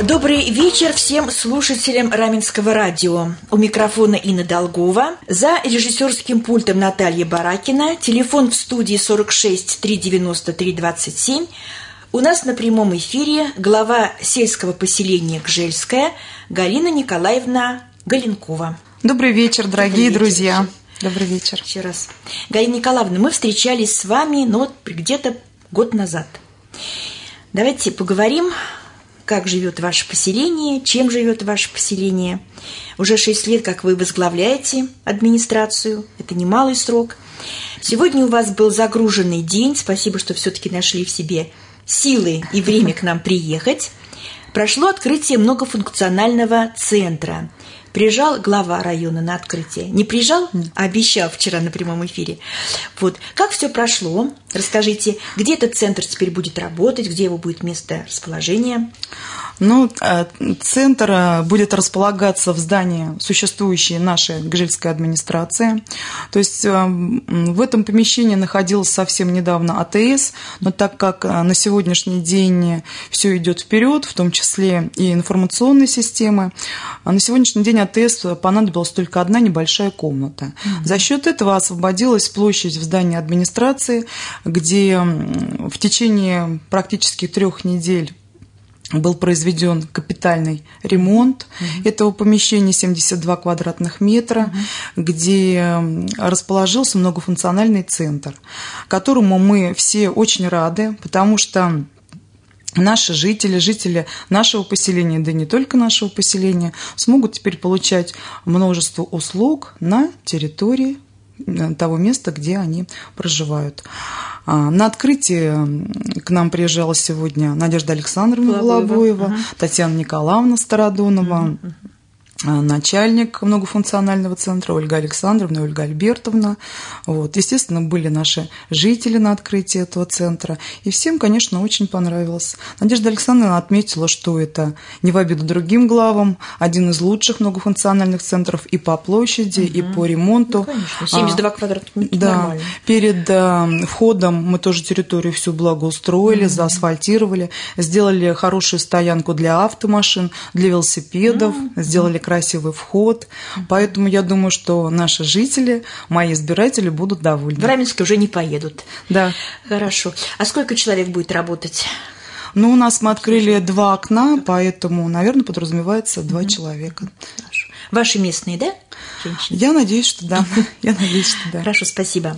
Добрый вечер всем слушателям Раменского радио. У микрофона Инна Долгова. За режиссерским пультом Наталья Баракина. Телефон в студии 46 393 27. У нас на прямом эфире глава сельского поселения Гжельское Галина Николаевна Галенкова. Добрый вечер, дорогие друзья. Добрый вечер. Еще раз. Галина Николаевна, мы встречались с вами, где-то год назад. Давайте поговорим, как живет ваше поселение, чем живет ваше поселение. Уже 6 лет, как вы возглавляете администрацию. Это немалый срок. Сегодня у вас был загруженный день. Спасибо, что все-таки нашли в себе силы и время к нам приехать. Прошло открытие многофункционального центра. Приезжал глава района на открытие. Не приезжал, а обещал вчера на прямом эфире. Как все прошло? Расскажите, где этот центр теперь будет работать, где его будет место расположения? Центр будет располагаться в здании существующей нашей Гжельской администрации. То есть в этом помещении находилась совсем недавно АТС, но так как на сегодняшний день все идет вперед, в том числе и информационные системы, на сегодняшний день АТС понадобилась только одна небольшая комната. За счет этого освободилась площадь в здании администрации, где в течение практически 3 недель был произведен капитальный ремонт этого помещения, 72 квадратных метра, где расположился многофункциональный центр, которому мы все очень рады, потому что наши жители нашего поселения, да и не только нашего поселения, смогут теперь получать множество услуг на территории того места, где они проживают. На открытие к нам приезжала сегодня Надежда Александровна Волобоева, Татьяна Николаевна Стародонова, начальник многофункционального центра Ольга Александровна и Ольга Альбертовна. Естественно, были наши жители на открытии этого центра. И всем, конечно, очень понравилось. Надежда Александровна отметила, что это, не в обиду другим главам, один из лучших многофункциональных центров и по площади, и по ремонту. Конечно, 72 квадратных метра, нормально. Перед входом мы тоже территорию всю благоустроили, заасфальтировали, сделали хорошую стоянку для автомашин, для велосипедов, сделали красивый вход. Поэтому я думаю, что наши жители, мои избиратели будут довольны. В Раменске уже не поедут. Да. Хорошо. А сколько человек будет работать? У нас мы открыли 2 окна, поэтому, наверное, подразумевается 2 человека. Хорошо. Ваши местные, да, женщины? Я надеюсь, что да. Хорошо, спасибо.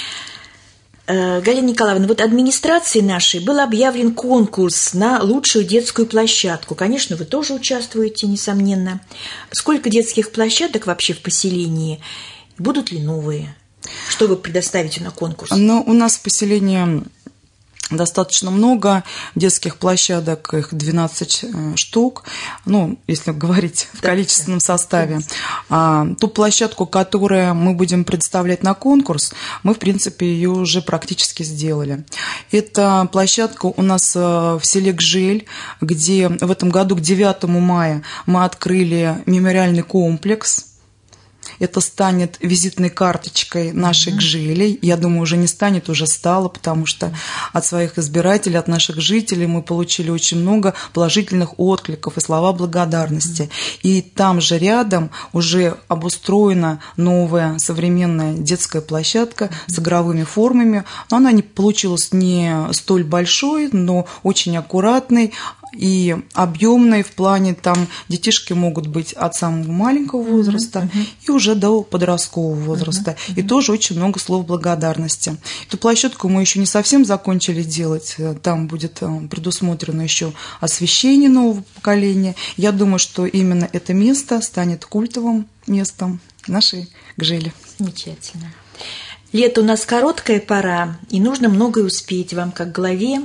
Галина Николаевна, администрации нашей был объявлен конкурс на лучшую детскую площадку. Конечно, вы тоже участвуете, несомненно. Сколько детских площадок вообще в поселении? Будут ли новые? Что вы предоставите на конкурс? У нас в поселении достаточно много детских площадок, их 12 штук, если говорить в количественном составе. Ту площадку, которую мы будем представлять на конкурс, мы, в принципе, ее уже практически сделали. Это площадка у нас в селе Гжель, где в этом году к 9 мая мы открыли мемориальный комплекс. Это станет визитной карточкой нашей Гжели. Я думаю, уже не станет, уже стало, потому что от своих избирателей, от наших жителей мы получили очень много положительных откликов и слова благодарности. И там же рядом уже обустроена новая современная детская площадка с игровыми формами. Но она не получилась не столь большой, но очень аккуратной и объемной в плане, там детишки могут быть от самого маленького возраста и уже до подросткового возраста. И тоже очень много слов благодарности. Эту площадку мы еще не совсем закончили делать. Там будет предусмотрено еще освещение нового поколения. Я думаю, что именно это место станет культовым местом нашей Гжели. Замечательно. Лето у нас короткая пора, и нужно многое успеть вам, как главе.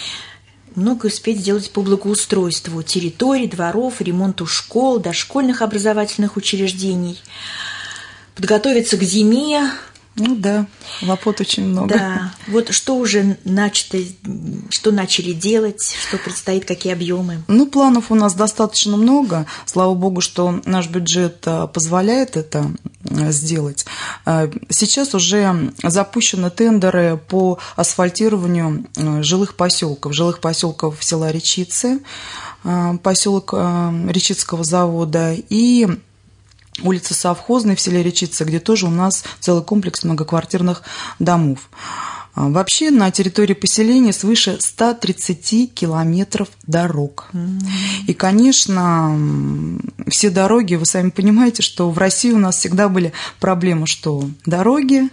Многое успеть сделать по благоустройству территорий, дворов, ремонту школ, дошкольных образовательных учреждений, подготовиться к зиме. Хлопот очень много. Да, что уже начато, что начали делать, что предстоит, какие объемы? Планов у нас достаточно много. Слава богу, что наш бюджет позволяет это сделать. Сейчас уже запущены тендеры по асфальтированию жилых поселков села Речицы. поселок Речицкого завода, и улица Совхозная в селе Речица, где тоже у нас целый комплекс многоквартирных домов. Вообще на территории поселения свыше 130 километров дорог. И, конечно, все дороги, вы сами понимаете, что в России у нас всегда были проблемы, что дороги.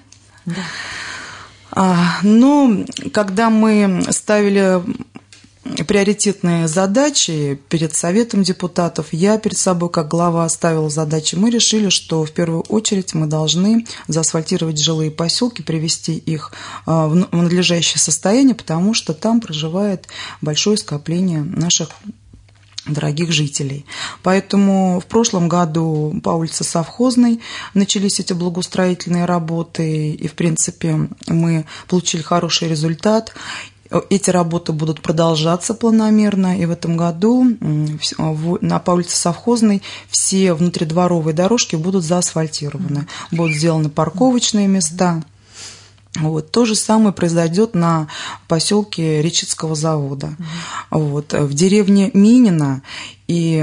Но когда мы ставили приоритетные задачи перед Советом депутатов, я перед собой как глава ставила задачи, мы решили, что в первую очередь мы должны заасфальтировать жилые поселки, привести их в надлежащее состояние, потому что там проживает большое скопление наших дорогих жителей. Поэтому в прошлом году по улице Совхозной начались эти благоустроительные работы, и, в принципе, мы получили хороший результат. Эти работы будут продолжаться планомерно, и в этом году по улице Совхозной все внутридворовые дорожки будут заасфальтированы, будут сделаны парковочные места. То же самое произойдет на поселке Речицкого завода. В деревне Минино и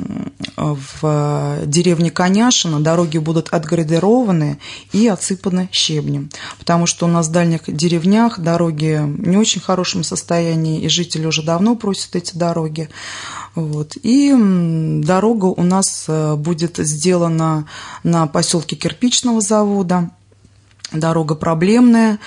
в деревне Коняшино дороги будут отградированы и отсыпаны щебнем, потому что у нас в дальних деревнях дороги в не очень хорошем состоянии, и жители уже давно просят эти дороги. И дорога у нас будет сделана на поселке Кирпичного завода. Дорога проблемная,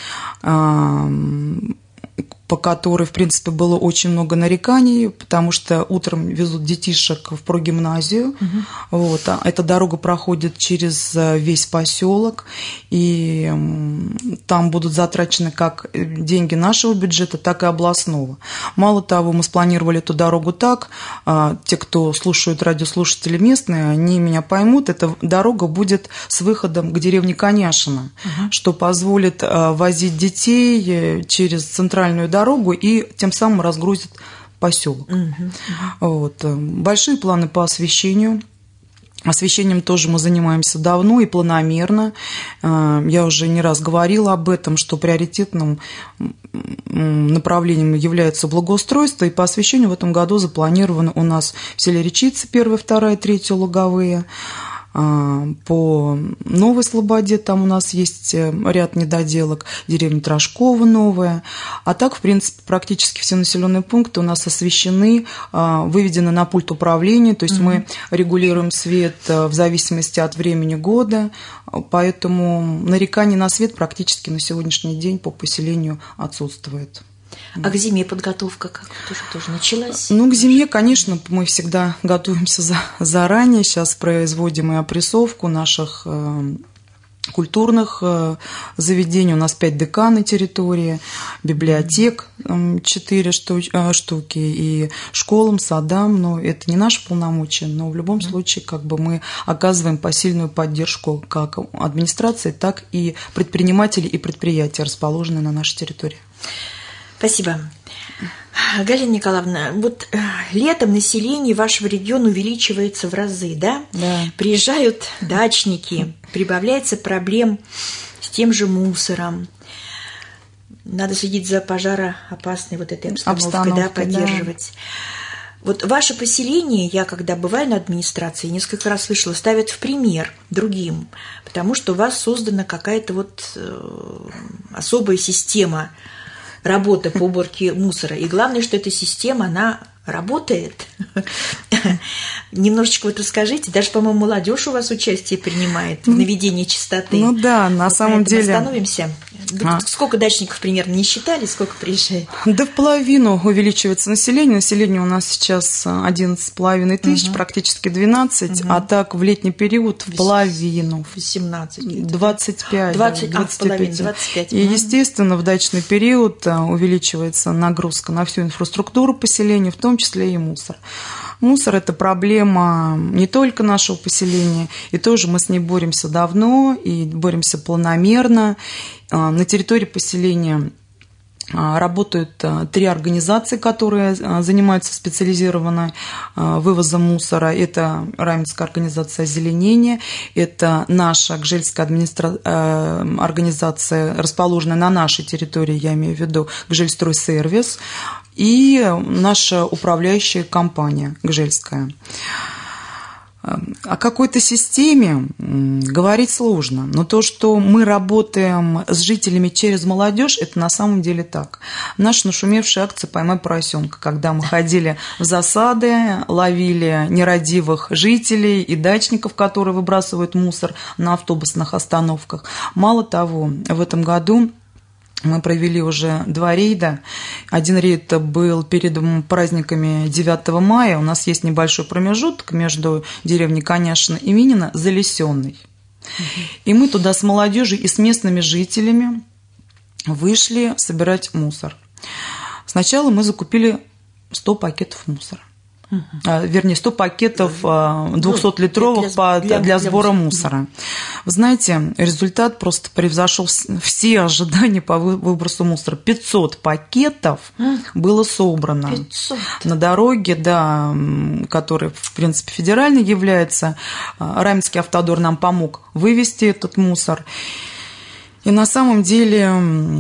по которой, в принципе, было очень много нареканий, потому что утром везут детишек в прогимназию. Эта дорога проходит через весь поселок, и там будут затрачены как деньги нашего бюджета, так и областного. Мало того, мы спланировали эту дорогу так, те, кто слушают радиослушатели местные, они меня поймут, эта дорога будет с выходом к деревне Коняшино, что позволит возить детей через центральную дорогу и тем самым разгрузит поселок. Большие планы по освещению. Освещением тоже мы занимаемся давно и планомерно. Я уже не раз говорила об этом, что приоритетным направлением является благоустройство, и по освещению в этом году запланированы у нас в селе Речица 1, 2, 3 луговые. По Новой Слободе там у нас есть ряд недоделок, деревня Трошкова новая. А так, в принципе, практически все населенные пункты у нас освещены, выведены на пульт управления, то есть мы регулируем свет в зависимости от времени года, поэтому нареканий на свет практически на сегодняшний день по поселению отсутствует. А к зиме подготовка как тоже началась? К зиме, конечно, мы всегда готовимся заранее. Сейчас производим и опрессовку наших культурных заведений. У нас 5 ДК на территории, библиотек 4 штуки, и школам, садам. Но это не наши полномочия, но в любом случае мы оказываем посильную поддержку как администрации, так и предпринимателей и предприятий, расположенные на нашей территории. Спасибо. Галина Николаевна, летом население вашего региона увеличивается в разы, да? Да. Приезжают дачники, прибавляется проблем с тем же мусором. Надо следить за пожароопасной этой обстановкой, да, поддерживать. Да. Ваше поселение, я когда бываю на администрации, несколько раз слышала, ставят в пример другим, потому что у вас создана какая-то особая система работа по уборке мусора. И главное, что эта система, она работает. Немножечко расскажите. Даже, по-моему, молодежь у вас участие принимает в наведении чистоты. На самом деле. Остановимся. Сколько дачников примерно не считали, сколько приезжает? Да в половину увеличивается население. Население у нас сейчас 11,5 тысяч, практически 12, а так в летний период в половину. 18. 25. 25. И, естественно, в дачный период увеличивается нагрузка на всю инфраструктуру поселения, в том числе и мусор. Мусор – это проблема не только нашего поселения, и тоже мы с ней боремся давно и боремся планомерно. На территории поселения работают 3 организации, которые занимаются специализированно вывозом мусора. Это Раменская организация озеленения, это наша Гжельская организация, расположенная на нашей территории, я имею в виду Гжельстройсервис, и наша управляющая компания Гжельская. О какой-то системе говорить сложно, но то, что мы работаем с жителями через молодежь, это на самом деле так. Наша нашумевшая акция «Поймай поросенка», когда мы ходили в засады, ловили нерадивых жителей и дачников, которые выбрасывают мусор на автобусных остановках. Мало того, в этом году мы провели уже 2 рейда. Один рейд был перед праздниками 9 мая. У нас есть небольшой промежуток между деревней Коняшина и Минина, Залесенный. И мы туда с молодежью и с местными жителями вышли собирать мусор. Сначала мы закупили 100 пакетов мусора. Вернее, 100 пакетов 200-литровых для сбора мусора. Вы знаете, результат просто превзошел все ожидания по выбросу мусора. 500 пакетов было собрано 500. На дороге, да, которая, в принципе, федеральной является. Раменский автодор нам помог вывести этот мусор. И на самом деле,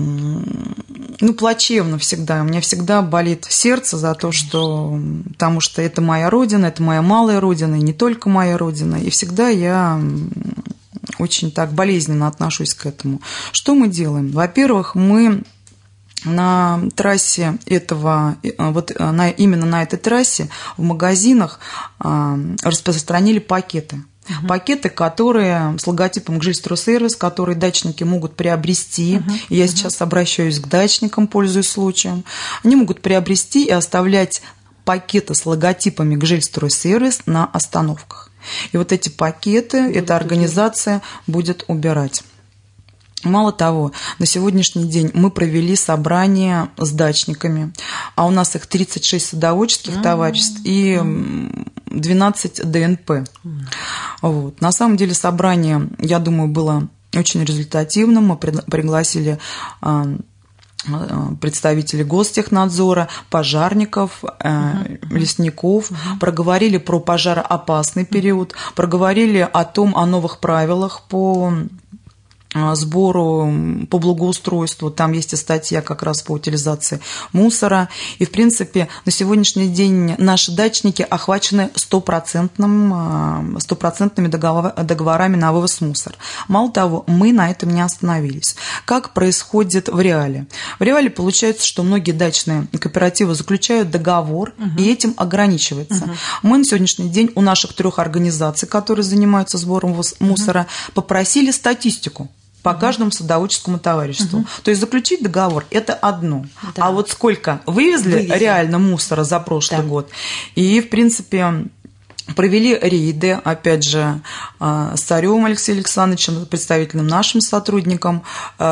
плачевно всегда. У меня всегда болит сердце за то, потому что это моя родина, это моя малая родина, и не только моя родина. И всегда я очень так болезненно отношусь к этому. Что мы делаем? Во-первых, мы на трассе именно на этой трассе в магазинах распространили пакеты. Пакеты, которые с логотипом «Гжильстройсервис», которые дачники могут приобрести. И я сейчас обращаюсь к дачникам, пользуясь случаем. Они могут приобрести и оставлять пакеты с логотипами «Гжильстройсервис» на остановках. И вот эти пакеты эта организация будет убирать. Мало того, на сегодняшний день мы провели собрание с дачниками, а у нас их 36 садоводческих товариществ и 12 ДНП. Вот. На самом деле собрание, я думаю, было очень результативным. Мы пригласили представителей Гостехнадзора, пожарников, лесников, проговорили про пожароопасный период, проговорили о новых правилах по сбору, по благоустройству. Там есть и статья как раз по утилизации мусора. И, в принципе, на сегодняшний день наши дачники охвачены стопроцентными договорами на вывоз мусора. Мало того, мы на этом не остановились. Как происходит в реале? В реале получается, что многие дачные кооперативы заключают договор, и этим ограничивается. Мы на сегодняшний день у наших 3 организаций, которые занимаются сбором мусора, попросили статистику по каждому садоводческому товариществу. То есть заключить договор – это одно. Да. А вот сколько вывезли реально мусора за прошлый год. И, в принципе, провели рейды, опять же, с Царевым Алексеем Александровичем, представителем нашим сотрудникам,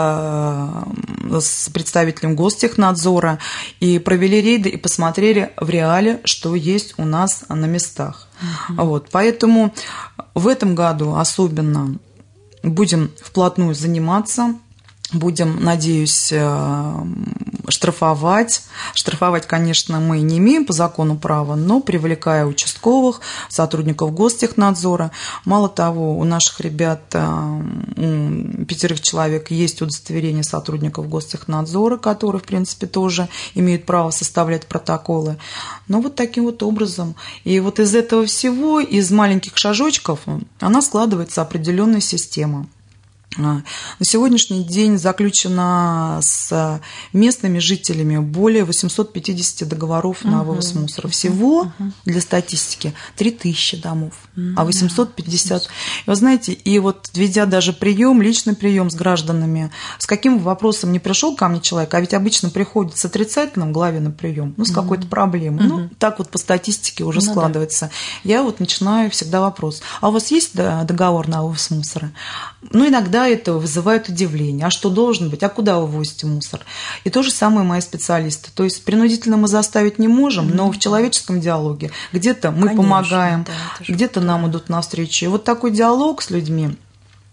с представителем Гостехнадзора, и провели рейды и посмотрели в реале, что есть у нас на местах. Вот. Поэтому в этом году особенно будем вплотную заниматься, будем, надеюсь, штрафовать. Штрафовать, конечно, мы не имеем по закону права, но привлекая участковых, сотрудников Гостехнадзора. Мало того, у наших ребят, у 5 человек, есть удостоверение сотрудников Гостехнадзора, которые, в принципе, тоже имеют право составлять протоколы. Но вот таким вот образом. И вот из этого всего, из маленьких шажочков, она складывается определенная система. На сегодняшний день заключено с местными жителями более 850 договоров на вывоз мусора. Всего для статистики 3000 домов, а 850. Вы знаете, и вот ведя даже личный прием с гражданами, с каким вопросом не пришел ко мне человек, а ведь обычно приходит с отрицательным главе на прием, с какой-то проблемой. Так вот по статистике уже складывается. Я вот начинаю всегда вопрос: а у вас есть договор на вывоз мусора? Иногда это вызывает удивление. А что должен быть? А куда вы возите мусор? И то же самое мои специалисты. То есть принудительно мы заставить не можем, но в человеческом диалоге где-то мы помогаем, где-то нам идут навстречу. И вот такой диалог с людьми,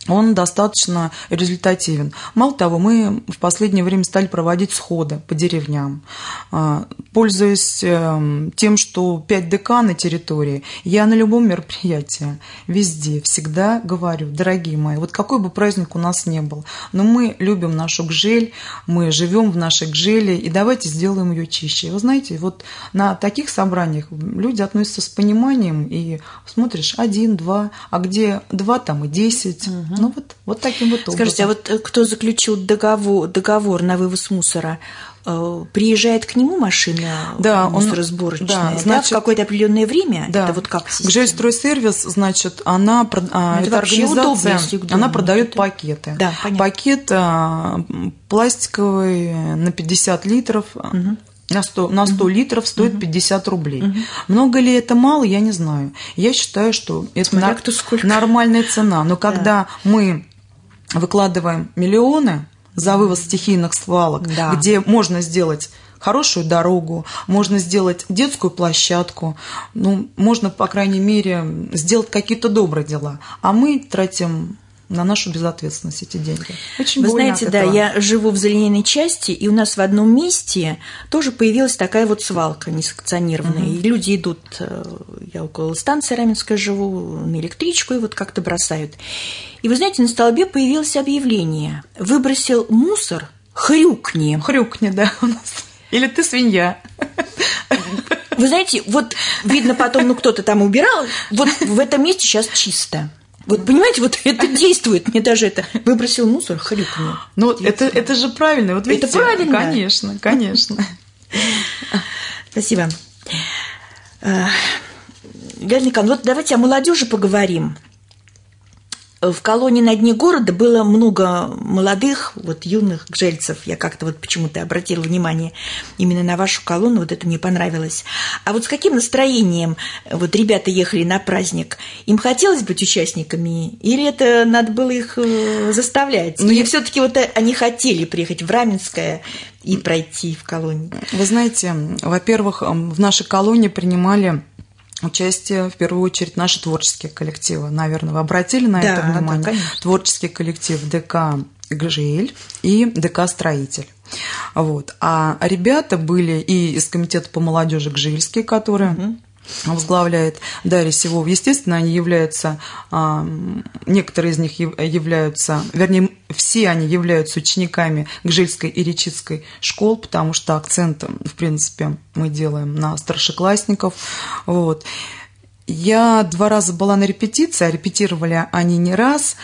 он достаточно результативен. Мало того, мы в последнее время стали проводить сходы по деревням. Пользуясь тем, что 5 ДК на территории, я на любом мероприятии, везде, всегда говорю: дорогие мои, вот какой бы праздник у нас ни был, но мы любим нашу Гжель, мы живем в нашей Гжели, и давайте сделаем ее чище. Вы знаете, вот на таких собраниях люди относятся с пониманием, и смотришь 1, 2, а где 2, там и 10. Ну вот таким вот образом. Скажите, а вот кто заключил договор на вывоз мусора, приезжает к нему машина мусоросборочная, да, значит, в какое-то определенное время? Да. Это вот как система? Гжельстройсервис, значит, эта организация, она продает пакеты. Да, пакет пластиковый на 50 литров. На 100 литров стоит 50 рублей. Много ли это, мало, я не знаю. Я считаю, что это нормальная цена. Но когда мы выкладываем миллионы за вывоз стихийных свалок, где можно сделать хорошую дорогу, можно сделать детскую площадку, можно, по крайней мере, сделать какие-то добрые дела. А мы тратим на нашу безответственность эти деньги. Очень Вы знаете, да, я живу в зеленой части, и у нас в одном месте тоже появилась такая вот свалка несанкционированная. И люди идут, я около станции Раменская живу, на электричку, и вот как-то бросают. И вы знаете, на столбе появилось объявление: выбросил мусор, хрюкни. Хрюкни, да, у нас. Или ты свинья. Вы знаете, вот видно потом, кто-то там убирал, вот в этом месте сейчас чисто. Вот понимаете, вот это действует, мне даже это выбросил мусор, хрюкнул. Ну, это же правильно. Вот видите, это правильно. Конечно, конечно. Спасибо. Галина Николаевна, вот давайте о молодежи поговорим. В колонии на дне города было много молодых, вот юных гжельцев. Я как-то вот почему-то обратила внимание именно на вашу колонну, вот это мне понравилось. А вот с каким настроением вот ребята ехали на праздник? Им хотелось быть участниками или это надо было их заставлять? Или все-таки вот они хотели приехать в Раменское и пройти в колонию? Вы знаете, во-первых, в нашей колонии принимали участие, в первую очередь, наши творческие коллективы. Наверное, вы обратили на это внимание? Да, творческий коллектив ДК «Гжель» и ДК «Строитель». Вот. А ребята были и из комитета по молодежи «Гжельский», который возглавляет Дарья Сивова. Естественно, они являются, некоторые из них являются, вернее, все они являются учениками Гжельской и Речицкой школ, потому что акцент, в принципе, мы делаем на старшеклассников. Вот. Я 2 раза была на репетиции, а репетировали они не раз.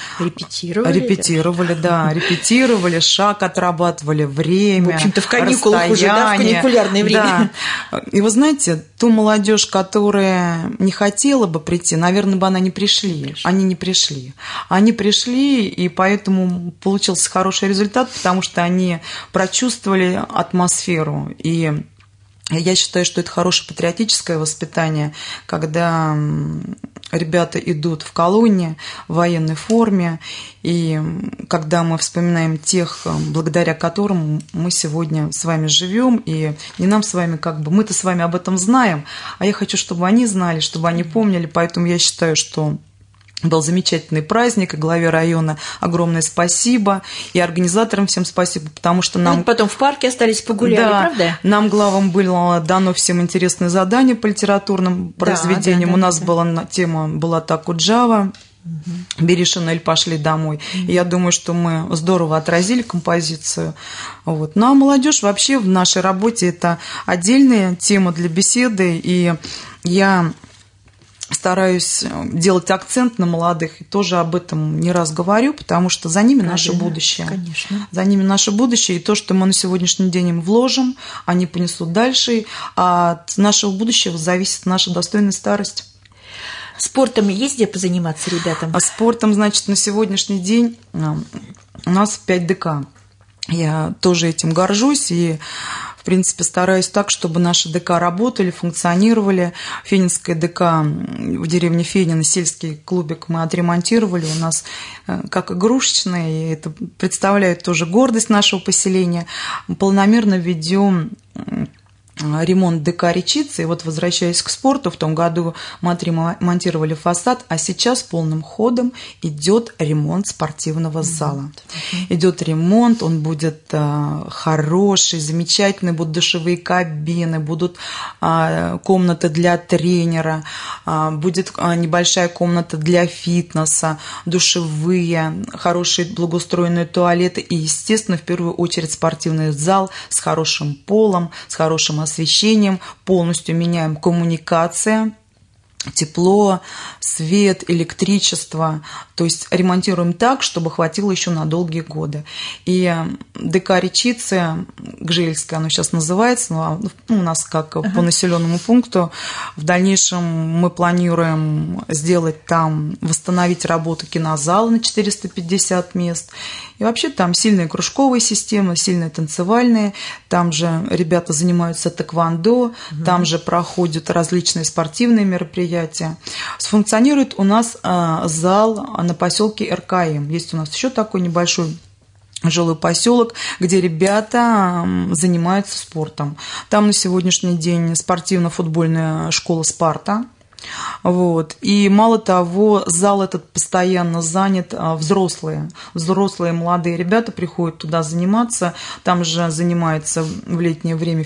Репетировали, шаг отрабатывали, время, в общем-то, в каникулах уже, да, в каникулярное время. Да. И вы знаете, ту молодежь, которая не хотела бы прийти, наверное, бы они не пришли. Они не пришли. Они пришли, и поэтому получился хороший результат, потому что они прочувствовали атмосферу. И я считаю, что это хорошее патриотическое воспитание, когда ребята идут в колонии в военной форме, и когда мы вспоминаем тех, благодаря которым мы сегодня с вами живем, и не нам с вами, мы-то с вами об этом знаем, а я хочу, чтобы они знали, чтобы они помнили, поэтому я считаю, что был замечательный праздник, и главе района огромное спасибо, и организаторам всем спасибо, потому что нам... потом в парке остались, погуляли, правда? Нам, главам, было дано всем интересные задания по литературным произведениям. У нас тема была так Джава. «Бери шинель, пошли домой». И я думаю, что мы здорово отразили композицию. Вот. Ну, а молодежь вообще в нашей работе – это отдельная тема для беседы, и я стараюсь делать акцент на молодых, и тоже об этом не раз говорю, потому что за ними наше будущее. Конечно. За ними наше будущее, и то, что мы на сегодняшний день им вложим, они понесут дальше, а от нашего будущего зависит наша достойная старость. Спортом есть где позаниматься ребятам? А спортом, значит, на сегодняшний день у нас 5 ДК. Я тоже этим горжусь, и в принципе, стараюсь так, чтобы наши ДК работали, функционировали. Фенинское ДК в деревне Фенина, сельский клубик мы отремонтировали. У нас как игрушечное, и это представляет тоже гордость нашего поселения. Мы полномерно ведем ремонт ДК «Речица». И вот, возвращаясь к спорту, в том году мы отремонтировали фасад, а сейчас полным ходом идет ремонт спортивного зала. Идет ремонт, он будет хороший, замечательный, будут душевые кабины, будут комнаты для тренера, будет небольшая комната для фитнеса, душевые, хорошие благоустроенные туалеты и, естественно, в первую очередь спортивный зал с хорошим полом, с хорошим освещением, полностью меняем коммуникации, тепло, свет, электричество, то есть ремонтируем так, чтобы хватило еще на долгие годы. И ДК «Речица», Гжельская, оно сейчас называется, но у нас как по населенному пункту. В дальнейшем мы планируем сделать там, восстановить работу кинозала на 450 мест. И вообще там сильная кружковая система, сильные танцевальные. Там же ребята занимаются тэквондо, там же проходят различные спортивные мероприятия. Сфункционирует у нас зал на поселке РКМ. Есть у нас еще такой небольшой жилой поселок, где ребята занимаются спортом. Там на сегодняшний день спортивно-футбольная школа «Спарта». Вот. И мало того, зал этот постоянно занят, взрослые молодые ребята приходят туда заниматься. Там же занимается в летнее время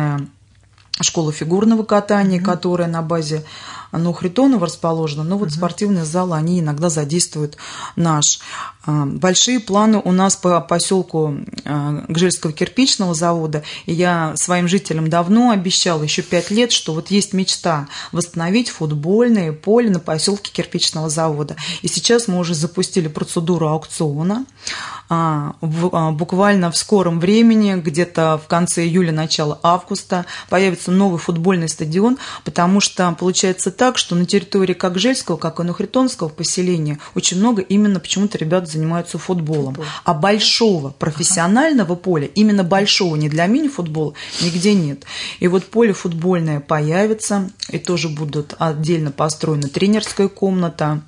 школа фигурного катания, которая на базе Харитонова расположена, но вот спортивные залы, они иногда задействуют наш. Большие планы у нас по поселку Гжельского кирпичного завода, и я своим жителям давно обещала, еще 5 лет, что вот есть мечта восстановить футбольное поле на поселке кирпичного завода. И сейчас мы уже запустили процедуру аукциона. Буквально в скором времени, где-то в конце июля, начало августа, появится новый футбольный стадион, потому что получается так, что на территории как Гжельского, как и Нухритонского поселения очень много именно почему-то ребят занимаются футболом. А большого профессионального поля, именно большого, не для мини-футбола, нигде нет. И вот поле футбольное появится, и тоже будут отдельно построена тренерская комната,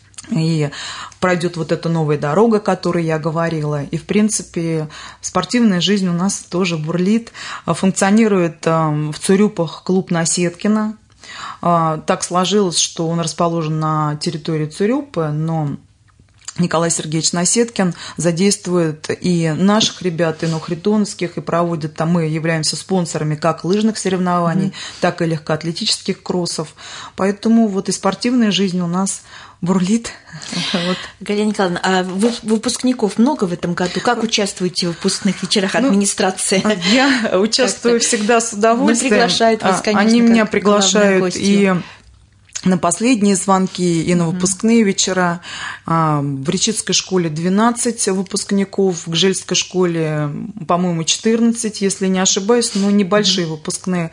и пройдет вот эта новая дорога, о которой я говорила. И, в принципе, спортивная жизнь у нас тоже бурлит. Функционирует в Цурюпах клуб Насеткина. Так сложилось, что он расположен на территории Цурюпы, но Николай Сергеевич Насеткин задействует и наших ребят, и нухритоновских, и проводит там, мы являемся спонсорами как лыжных соревнований, так и легкоатлетических кроссов. Поэтому вот и спортивная жизнь у нас бурлит. Вот. Галина Николаевна, а выпускников много в этом году? Как участвуете в выпускных вечерах администрации? Я участвую всегда с удовольствием. Приглашают вас, конечно. Они меня приглашают и на последние звонки, и на выпускные вечера. В Речицкой школе 12 выпускников, в Гжельской школе, по-моему, 14, если не ошибаюсь, но небольшие выпускные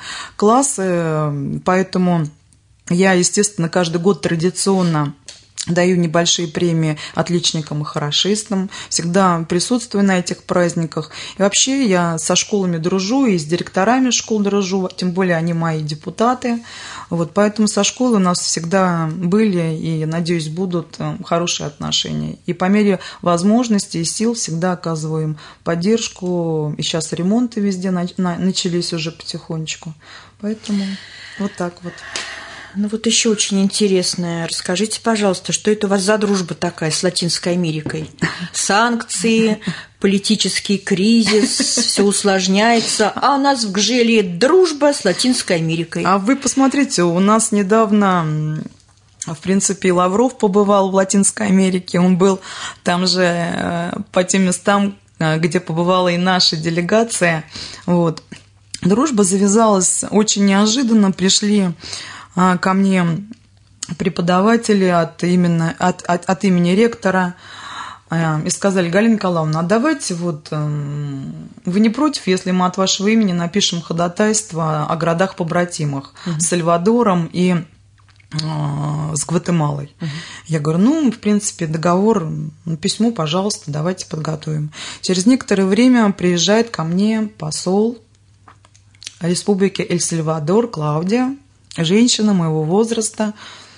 классы, поэтому я, естественно, каждый год традиционно даю небольшие премии отличникам и хорошистам, всегда присутствую на этих праздниках. И вообще я со школами дружу, и с директорами школ дружу, тем более они мои депутаты. Вот, поэтому со школой у нас всегда были и, надеюсь, будут хорошие отношения. И по мере возможностей и сил всегда оказываем поддержку. И сейчас ремонты везде начались уже потихонечку. Поэтому вот так вот. Ну вот еще очень интересное. Расскажите, пожалуйста, что это у вас за дружба такая с Латинской Америкой? Санкции, политический кризис, все усложняется, а у нас в Гжеле дружба с Латинской Америкой. А вы посмотрите, у нас недавно, в принципе, Лавров побывал в Латинской Америке, он был там же по тем местам, где побывала и наша делегация. Вот. Дружба завязалась очень неожиданно, пришли ко мне преподаватели от имени ректора и сказали: Галина Николаевна, а давайте вот вы не против, если мы от вашего имени напишем ходатайство о городах-побратимах с Сальвадором и с Гватемалой. Я говорю, в принципе, договор, письмо, пожалуйста, давайте подготовим. Через некоторое время приезжает ко мне посол Республики Эль-Сальвадор Клаудия, женщина моего возраста.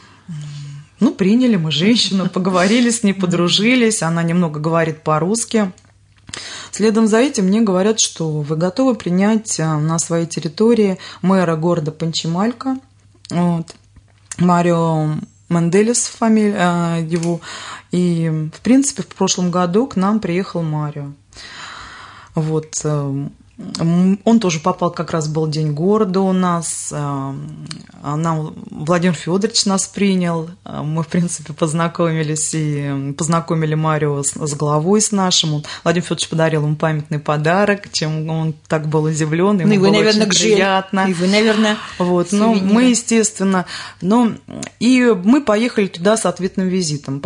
Приняли мы женщину, поговорили с ней, подружились. Она немного говорит по-русски. Следом за этим мне говорят, что вы готовы принять на своей территории мэра города Панчималька, вот, Марио Менделес фамилия его. И, в принципе, в прошлом году к нам приехал Марио. Вот. Он тоже попал, как раз был День города у нас. Владимир Федорович нас принял. Мы, в принципе, познакомились и познакомили Марио с главой с нашим. Владимир Федорович подарил ему памятный подарок, чем он так был удивлен. Ему было очень приятно. И вы, наверное, вот. Ну, мы, естественно. И мы поехали туда с ответным визитом.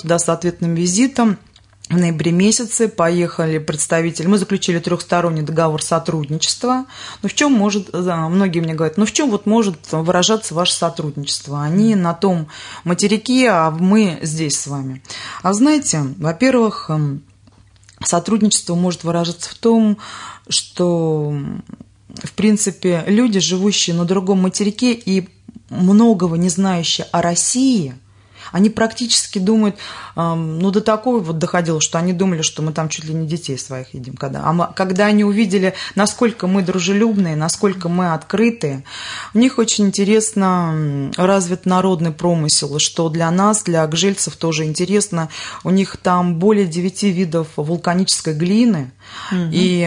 В ноябре месяце поехали представители, мы заключили 3-сторонний договор сотрудничества. Ну, в чем может, многие мне говорят, в чем вот может выражаться ваше сотрудничество? Они на том материке, а мы здесь с вами. А знаете, во-первых, сотрудничество может выражаться в том, что, в принципе, люди, живущие на другом материке и многого не знающие о России, они практически думают, до такого вот доходило, что они думали, что мы там чуть ли не детей своих едим. Когда они увидели, насколько мы дружелюбные, насколько мы открытые, у них очень интересно развит народный промысел, что для нас, для акжельцев тоже интересно. У них там более 9 видов вулканической глины, и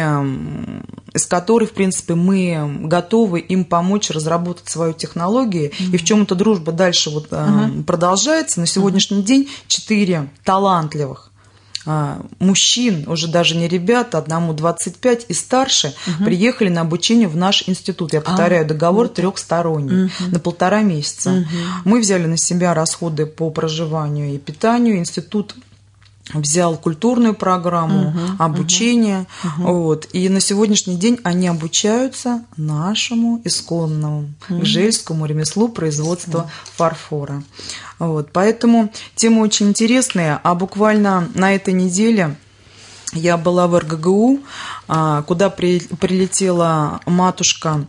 из которой, в принципе, мы готовы им помочь разработать свою технологию, и в чем эта дружба дальше продолжается. На сегодняшний день 4 талантливых мужчин, уже даже не ребят, одному 25 и старше, приехали на обучение в наш институт. Я повторяю, договор 3-сторонний, на 1,5 месяца. Мы взяли на себя расходы по проживанию и питанию. Институт взял культурную программу, обучение. Вот. И на сегодняшний день они обучаются нашему исконному гжельскому ремеслу производства фарфора. Вот. Поэтому тема очень интересная. А буквально на этой неделе я была в РГГУ, куда прилетела матушка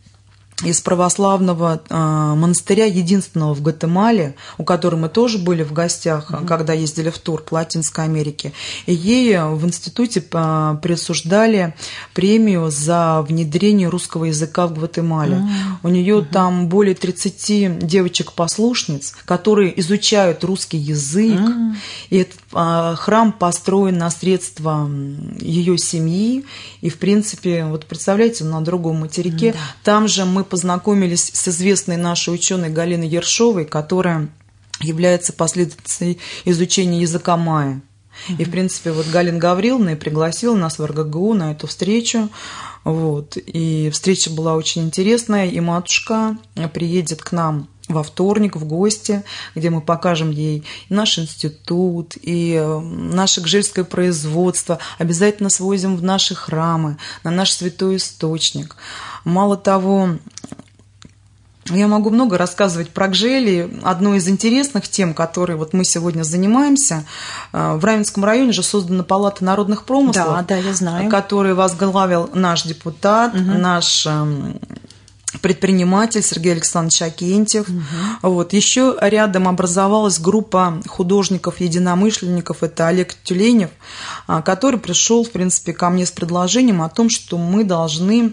из православного монастыря, единственного в Гватемале, у которого мы тоже были в гостях, когда ездили в тур по Латинской Америке. И ей в институте присуждали премию за внедрение русского языка в Гватемале. У нее там более 30 девочек-послушниц, которые изучают русский язык. И этот храм построен на средства ее семьи. И, в принципе, вот представляете, на другом материке. Там же мы познакомились с известной нашей ученой Галиной Ершовой, которая является последовательницей изучения языка майя. И, в принципе, вот Галина Гавриловна и пригласила нас в РГГУ на эту встречу. Вот. И встреча была очень интересная, и матушка приедет к нам во вторник в гости, где мы покажем ей и наш институт, и наше гжельское производство. Обязательно свозим в наши храмы, на наш святой источник. Мало того, я могу много рассказывать про Гжели. Одной из интересных тем, которой вот мы сегодня занимаемся, в Раменском районе же создана Палата народных промыслов, да, я знаю, которую возглавил наш депутат, наш предприниматель Сергей Александрович Акентьев. Вот. Еще рядом образовалась группа художников-единомышленников, это Олег Тюленев, который пришел, в принципе, ко мне с предложением о том, что мы должны...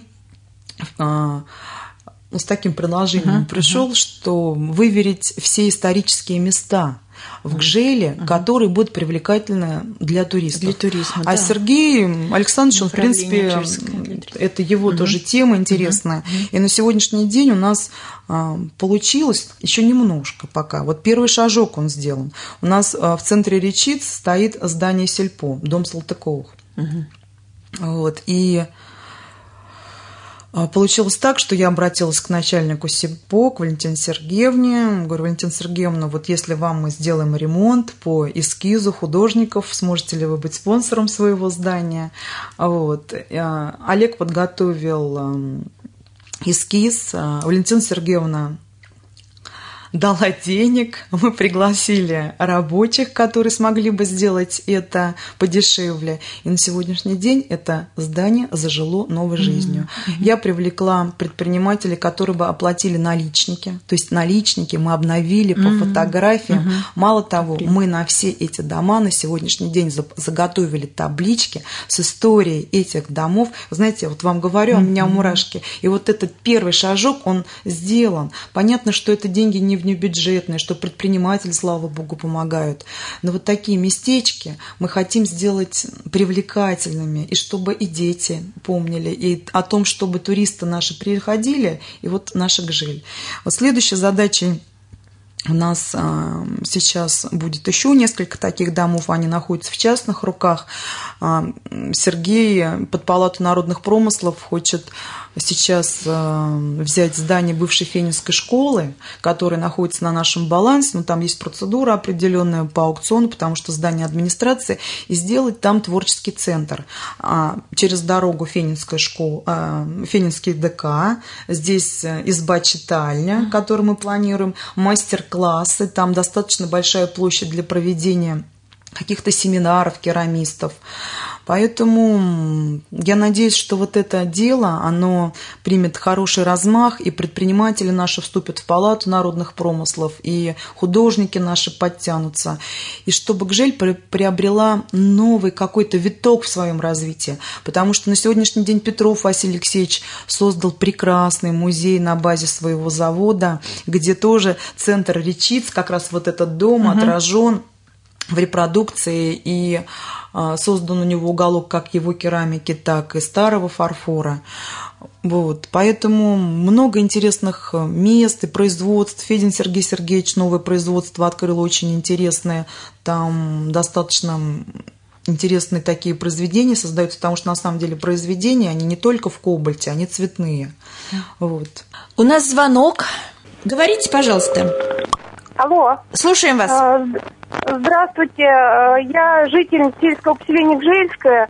с таким предложением пришел, что выверить все исторические места в Гжеле, которые будут привлекательны для туристов. Для туризма, а Сергей Александрович, он, в принципе, это его тоже тема интересная. И на сегодняшний день у нас получилось еще немножко пока. Вот первый шажок он сделан. У нас в центре Речиц стоит здание Сельпо, дом Салтыковых. Вот. И получилось так, что я обратилась к начальнику СИПО, к Валентине Сергеевне. Говорю: Валентина Сергеевна, вот если вам мы сделаем ремонт по эскизу художников, сможете ли вы быть спонсором своего здания? Вот. Олег подготовил эскиз. Валентина Сергеевна дала денег, мы пригласили рабочих, которые смогли бы сделать это подешевле. И на сегодняшний день это здание зажило новой жизнью. Я привлекла предпринимателей, которые бы оплатили наличники. То есть наличники мы обновили по фотографиям. Мало того, мы на все эти дома на сегодняшний день заготовили таблички с историей этих домов. Вы знаете, вот вам говорю, у меня мурашки. И вот этот первый шажок, он сделан. Понятно, что это деньги не внебюджетные, что предприниматели, слава богу, помогают. Но вот такие местечки мы хотим сделать привлекательными, и чтобы и дети помнили, и о том, чтобы туристы наши приходили, и вот наша Гжель. Вот следующей задачей у нас сейчас будет еще несколько таких домов, они находятся в частных руках. Сергей под Палату народных промыслов хочет сейчас взять здание бывшей Фенинской школы, которая находится на нашем балансе, но там есть процедура определенная по аукциону, потому что здание администрации, и сделать там творческий центр. Через дорогу Фенинская школа, Фенинский ДК, здесь изба-читальня, которую мы планируем, мастер-классы, там достаточно большая площадь для проведения каких-то семинаров керамистов. Поэтому я надеюсь, что вот это дело, оно примет хороший размах, и предприниматели наши вступят в Палату народных промыслов, и художники наши подтянутся, и чтобы Гжель приобрела новый какой-то виток в своем развитии. Потому что на сегодняшний день Петров Василий Алексеевич создал прекрасный музей на базе своего завода, где тоже центр Речиц, как раз вот этот дом отражен в репродукции, и создан у него уголок как его керамики, так и старого фарфора. Вот. Поэтому много интересных мест и производств. Федин Сергей Сергеевич новое производство открыл, очень интересное. Там достаточно интересные такие произведения создаются, потому что на самом деле произведения, они не только в кобальте, они цветные. Вот. У нас звонок. Говорите, пожалуйста. Алло. Слушаем вас. Здравствуйте. Я житель сельского поселения Гжельское.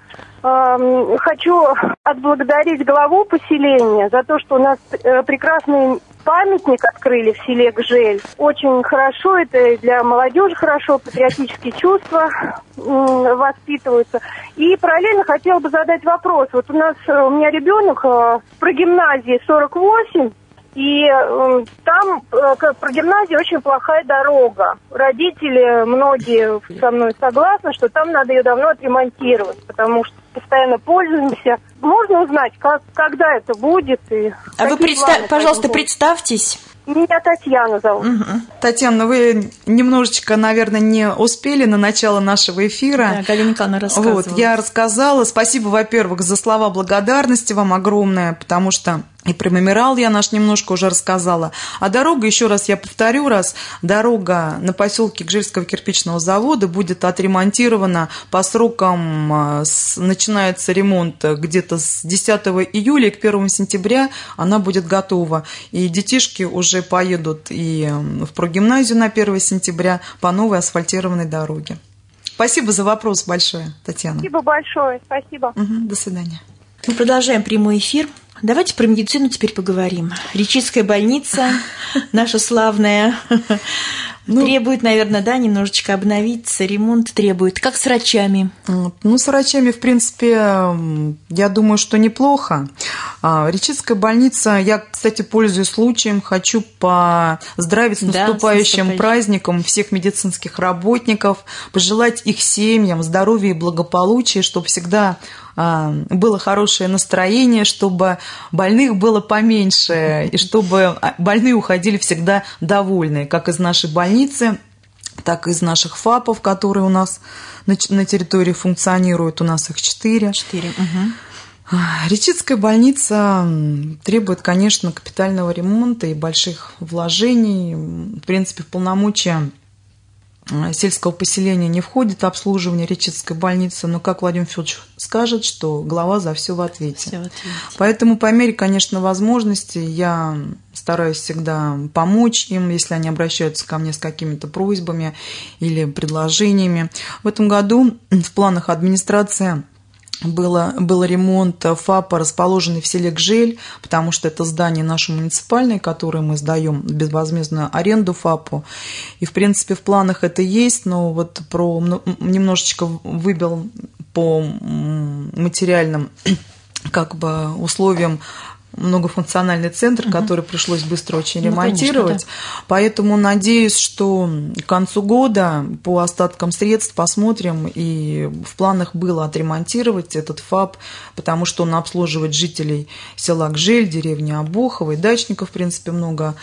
Хочу отблагодарить главу поселения за то, что у нас прекрасный памятник открыли в селе Гжель. Очень хорошо, это и для молодежи хорошо, патриотические чувства воспитываются. И параллельно хотела бы задать вопрос. Вот у меня ребенок в прогимназии 48, и там про гимназию очень плохая дорога. Родители, многие со мной согласны, что там надо ее давно отремонтировать, потому что постоянно пользуемся. Можно узнать, когда это будет? И а вы, пожалуйста, представьтесь. Меня Татьяна зовут. Татьяна, вы немножечко, наверное, не успели на начало нашего эфира. Да, Галина Николаевна рассказывала. Вот, я рассказала. Спасибо, во-первых, за слова благодарности вам огромное, потому что и про мемориал я наш немножко уже рассказала. А дорога, еще раз я повторю, дорога на поселке Гжельского кирпичного завода будет отремонтирована по срокам, начинается ремонт где-то с 10 июля, и к 1 сентября она будет готова. И детишки уже поедут и в прогимназию на 1 сентября по новой асфальтированной дороге. Спасибо за вопрос большое, Татьяна. Спасибо большое, спасибо. До свидания. Мы продолжаем прямой эфир. Давайте про медицину теперь поговорим. Речицкая больница, наша славная, требует, наверное, немножечко обновиться, ремонт требует. Как с врачами? С врачами, в принципе, я думаю, что неплохо. Речицкая больница, я, кстати, пользуясь случаем, хочу поздравить с наступающим праздником всех медицинских работников, пожелать их семьям здоровья и благополучия, чтобы всегда было хорошее настроение, чтобы больных было поменьше, и чтобы больные уходили всегда довольные, как из нашей больницы, так и из наших ФАПов, которые у нас на территории функционируют. У нас их 4. Речицкая больница требует, конечно, капитального ремонта и больших вложений. В принципе, в полномочия сельского поселения не входит обслуживание Речицкой больницы, но, как Владимир Федорович скажет, что глава за все в ответе. Поэтому по мере, конечно, возможности я стараюсь всегда помочь им, если они обращаются ко мне с какими-то просьбами или предложениями. В этом году в планах администрации был ремонт ФАПа, расположенный в селе Гжель, потому что это здание наше муниципальное, которое мы сдаем в безвозмездную аренду ФАПу. И, в принципе, в планах это есть, но вот немножечко выбил по материальным условиям многофункциональный центр, который пришлось быстро очень ремонтировать. Конечно, да. Поэтому надеюсь, что к концу года по остаткам средств посмотрим. И в планах было отремонтировать этот ФАП, потому что он обслуживает жителей села Гжель, деревни Обухово, и дачников, в принципе, много.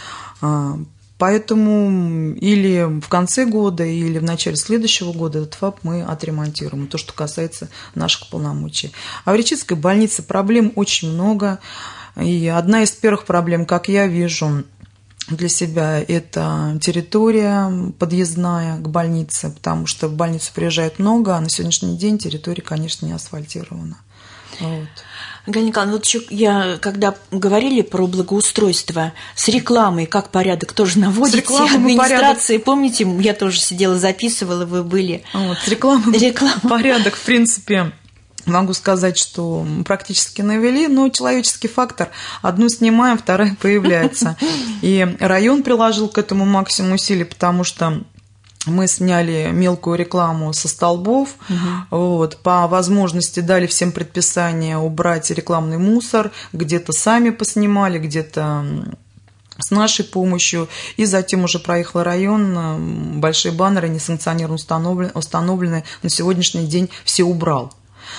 Поэтому или в конце года, или в начале следующего года этот ФАП мы отремонтируем. То, что касается наших полномочий. А в Речицкой больнице проблем очень много. И одна из первых проблем, как я вижу для себя, это территория подъездная к больнице, потому что в больницу приезжает много, а на сегодняшний день территория, конечно, не асфальтирована. Вот. Галина Николаевна, вот еще когда говорили про благоустройство, с рекламой как порядок тоже наводите? Администрации, помните, я тоже сидела, записывала, вы были. С рекламой порядок, в принципе. Могу сказать, что практически навели, но человеческий фактор. Одну снимаем, вторая появляется. И район приложил к этому максимум усилий, потому что мы сняли мелкую рекламу со столбов, по возможности дали всем предписание убрать рекламный мусор, где-то сами поснимали, где-то с нашей помощью, и затем уже проехал район, большие баннеры несанкционированно установлены, на сегодняшний день все убрал.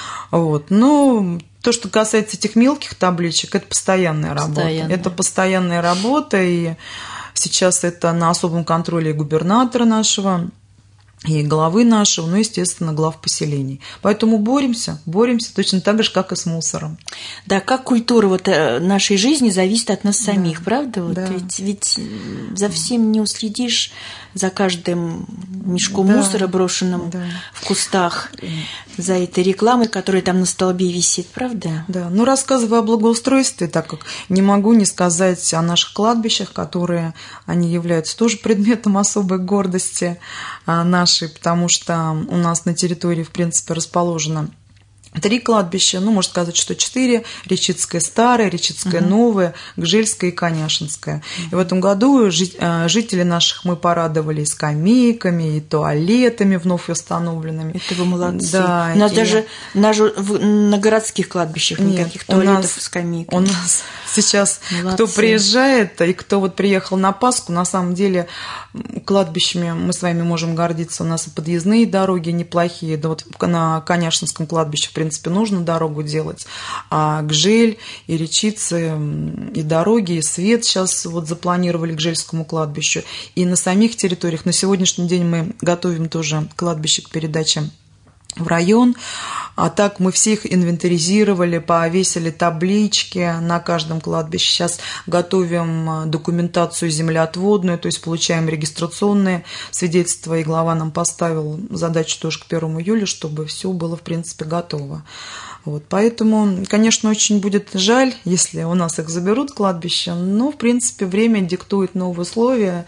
Но то, что касается этих мелких табличек, это постоянная работа. Это постоянная работа, и сейчас это на особом контроле губернатора нашего, и главы нашего, естественно, глав поселений. Поэтому боремся точно так же, как и с мусором. Да, как культура нашей жизни зависит от нас самих, правда? Да. Ведь за всем не уследишь, за каждым мешком мусора, брошенным в кустах, за этой рекламой, которая там на столбе висит, правда? Да, рассказывая о благоустройстве, так как не могу не сказать о наших кладбищах, которые, они являются тоже предметом особой гордости нашей, потому что у нас на территории, в принципе, расположено 3 кладбища, можно сказать, что 4: Речицкое старое, Речицкое новое, Гжельское и Коняшинское. И в этом году жители наших мы порадовали и скамейками, и туалетами вновь установленными. Это вы молодцы. Да, у нас даже на городских кладбищах никаких туалетов и скамеек. У нас сейчас, кто приезжает и кто приехал на Пасху, на самом деле кладбищами мы с вами можем гордиться. У нас и подъездные дороги неплохие. Да, на Коняшинском кладбище, в принципе, нужно дорогу делать. А Гжель и Речицы, и дороги, и свет сейчас запланировали к Гжельскому кладбищу. И на самих территориях на сегодняшний день мы готовим тоже кладбище к передаче в район. А так мы всех инвентаризировали, повесили таблички на каждом кладбище. Сейчас готовим документацию землеотводную, то есть получаем регистрационные свидетельства, и глава нам поставил задачу тоже к 1 июля, чтобы все было, в принципе, готово. Поэтому, конечно, очень будет жаль, если у нас их заберут кладбище, но, в принципе, время диктует новые условия.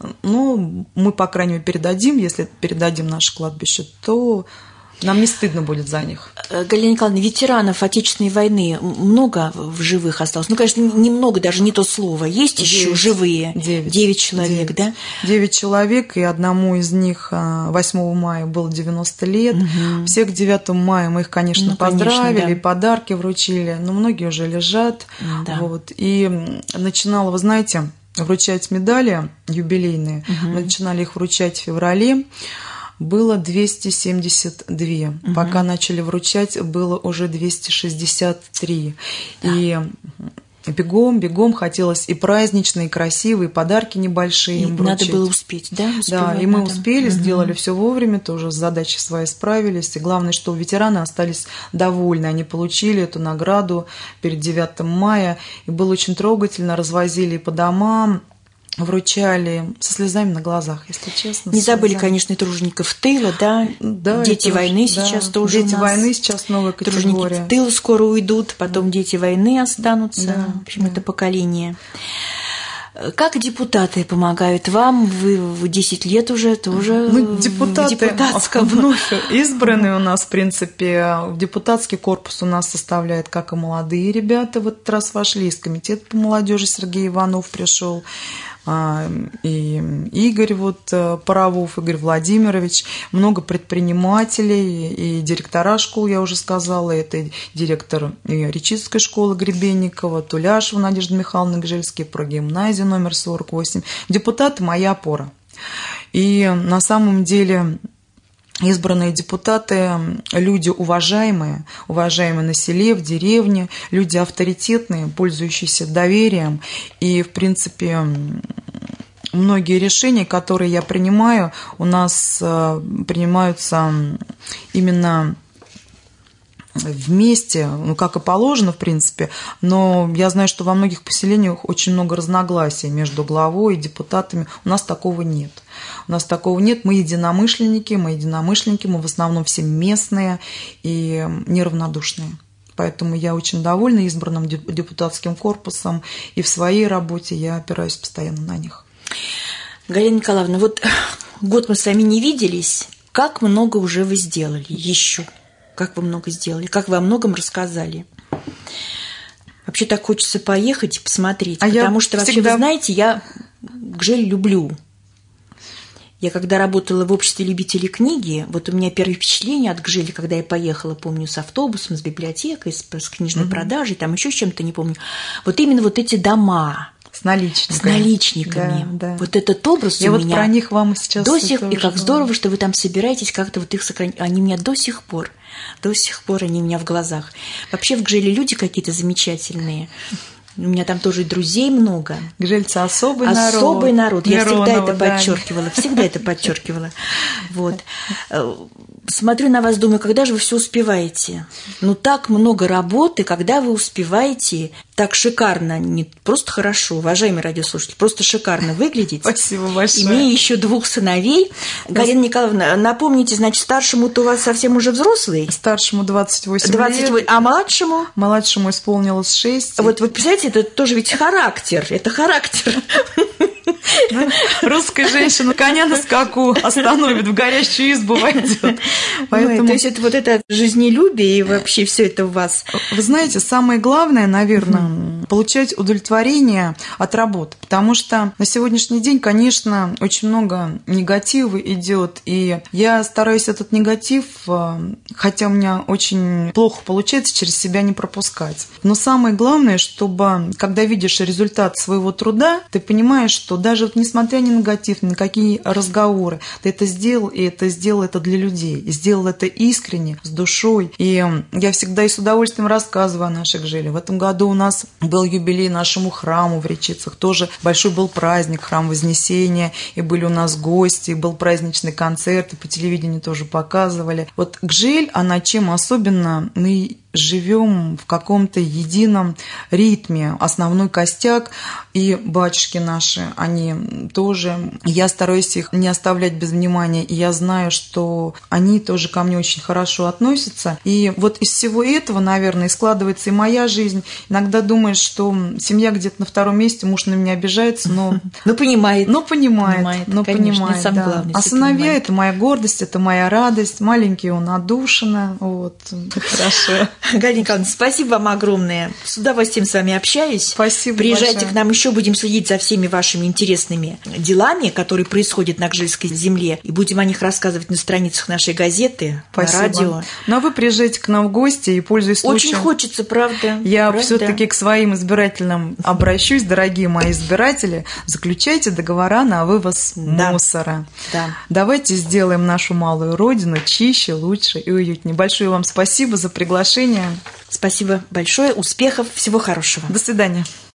Мы, по крайней мере, передадим, если передадим наше кладбище, то нам не стыдно будет за них. Галина Николаевна, ветеранов Отечественной войны много в живых осталось? Конечно, немного, даже не то слово. Есть еще живые? 9 человек, 9. Да? 9 человек, и одному из них 8 мая было 90 лет. Всех к 9 мая мы их, конечно, поздравили, и подарки вручили, но многие уже лежат. И начинала, вы знаете, вручать медали юбилейные. Мы начинали их вручать в феврале. Было 272. Пока начали вручать, было уже 263. Да. И бегом хотелось и праздничные, и красивые, подарки небольшие им вручить. Надо было успеть, да? Да, и мы успели, сделали все вовремя, тоже с задачей своей справились. И главное, что ветераны остались довольны. Они получили эту награду перед 9 мая. И было очень трогательно, развозили по домам, вручали со слезами на глазах, если честно. Не забыли, конечно, и тружеников тыла, да? Дети войны сейчас тоже Дети войны сейчас новая категория. Труженики тыла скоро уйдут, потом дети войны останутся. В общем, это поколение. Как депутаты помогают вам? Вы 10 лет уже тоже депутаты в депутатском. Вновь избранные у нас, в принципе. Депутатский корпус у нас составляет как и молодые ребята. В этот раз вошли из комитета по молодежи, Сергей Иванов пришел, и Игорь Паровов, Игорь Владимирович, много предпринимателей и директора школ, я уже сказала, это директор Речицкой школы Гребенникова, Туляшева Надежда Михайловна Гжельский, прогимназия номер 48. Депутаты – моя опора. И на самом деле избранные депутаты – люди уважаемые на селе, в деревне, люди авторитетные, пользующиеся доверием. И, в принципе, многие решения, которые я принимаю, у нас принимаются именно вместе, как и положено, в принципе, но я знаю, что во многих поселениях очень много разногласий между главой и депутатами. У нас такого нет. Мы единомышленники, мы в основном все местные и неравнодушные. Поэтому я очень довольна избранным депутатским корпусом, и в своей работе я опираюсь постоянно на них. Галина Николаевна, год мы с вами не виделись. Как много уже вы сделали еще? Как вы много сделали, как вы о многом рассказали. Вообще так хочется поехать и посмотреть, потому что вообще, вы знаете, я Гжель люблю. Я когда работала в обществе любителей книги, у меня первое впечатление от Гжели, когда я поехала, помню, с автобусом, с библиотекой, с книжной продажей, там еще с чем-то, не помню. Именно эти дома. С наличниками. Да. Этот образ я у меня. Я про них вам сейчас до сих пор. И как здорово, что вы там собираетесь, как-то их сохранить. Они у меня до сих пор они у меня в глазах. Вообще в Гжеле люди какие-то замечательные. У меня там тоже друзей много. Гжельцы особый народ. Я всегда это подчеркивала. Смотрю на вас, думаю, когда же вы все успеваете? Так много работы, когда вы успеваете так шикарно, не просто хорошо, уважаемые радиослушатели, просто шикарно выглядеть. Спасибо большое. Имея еще 2 сыновей. Галина Николаевна, напомните, значит, старшему-то у вас совсем уже взрослый? Старшему 28 лет. А младшему? Младшему исполнилось 6. Вы представляете, это тоже ведь характер. Это характер. Русская женщина коня на скаку остановит, в горящую избу войдет. Поэтому... То есть это жизнелюбие и вообще все это у вас. Вы знаете, самое главное, наверное, получать удовлетворение от работы, потому что на сегодняшний день, конечно, очень много негатива идет, и я стараюсь этот негатив, хотя у меня очень плохо получается, через себя не пропускать. Но самое главное, чтобы, когда видишь результат своего труда, ты понимаешь, что даже несмотря ни на негатив, ни на какие разговоры, ты это сделал, и это сделал это для людей, и сделал это искренне, с душой. И я всегда и с удовольствием рассказываю о нашей Гжеле. В этом году у нас был юбилей нашему храму в Речицах, тоже большой был праздник, храм Вознесения, и были у нас гости, и был праздничный концерт, и по телевидению тоже показывали. Гжель, она чем особенно, мы живем в каком-то едином ритме, основной костяк, и батюшки наши, они тоже, я стараюсь их не оставлять без внимания, и я знаю, что они тоже ко мне очень хорошо относятся, и из всего этого, наверное, складывается и моя жизнь. Иногда думаешь, что семья где-то на втором месте, муж на меня обижается, но понимает. Самое главное. А сыновья – это моя гордость, это моя радость, маленький он отдушина, хорошо. Галина Николаевна, спасибо вам огромное. С удовольствием с вами общаюсь. Спасибо Приезжайте большое. К нам еще, будем следить за всеми вашими интересными делами, которые происходят на Гжельской земле, и будем о них рассказывать на страницах нашей газеты, спасибо. На радио. А вы приезжайте к нам в гости и пользуясь случаем. Очень хочется, правда. Я все-таки к своим избирателям обращусь, дорогие мои избиратели, заключайте договора на вывоз мусора. Да. Давайте сделаем нашу малую родину чище, лучше и уютнее. Большое вам спасибо за приглашение. Спасибо большое, успехов, всего хорошего. До свидания.